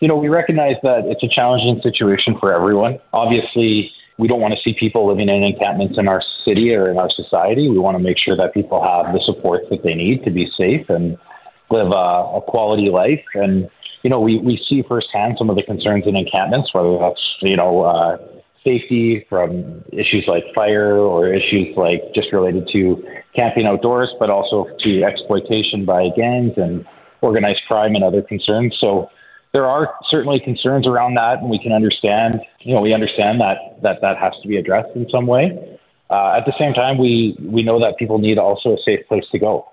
We recognize that it's a challenging situation for everyone. Obviously, we don't want to see people living in encampments in our city or in our society. We want to make sure that people have the supports that they need to be safe and live a quality life. And, we see firsthand some of the concerns in encampments, whether that's, safety from issues like fire or issues like just related to camping outdoors, but also to exploitation by gangs and organized crime and other concerns. So there are certainly concerns around that, and we can understand, we understand that has to be addressed in some way. At the same time, we know that people need also a safe place to go.